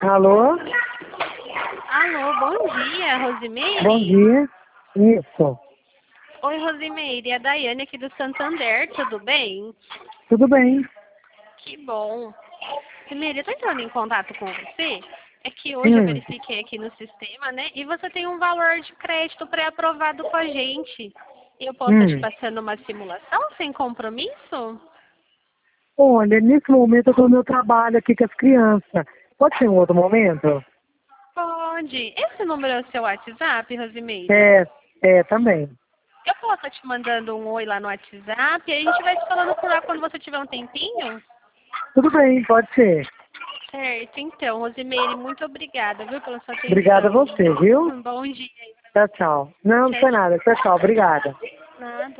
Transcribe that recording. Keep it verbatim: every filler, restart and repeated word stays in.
Alô? Alô, bom dia, Rosimeire. Bom dia. Isso. Oi, Rosimeire, é a Daiane aqui do Santander, tudo bem? Tudo bem. Que bom. Rosimeire, eu tô entrando em contato com você. É que hoje eu Hum. verifiquei aqui no sistema, né? E você tem um valor de crédito pré-aprovado com a gente. E eu posso estar te Hum. passando uma simulação sem compromisso? Olha, nesse momento eu estou no meu trabalho aqui com as crianças. Pode ser um outro momento? Pode. Esse número é o seu WhatsApp, Rosimeire? É, é, também. Eu posso estar te mandando um oi lá no WhatsApp e a gente vai se falando por lá quando você tiver um tempinho? Tudo bem, pode ser. Certo, então, Rosimeire, muito obrigada, viu, pela sua Obrigada a atenção. você, viu? Um bom dia aí. Tchau, tchau. Não, não Tchau, foi nada. Tchau, tchau. Obrigada. tchau. Nada.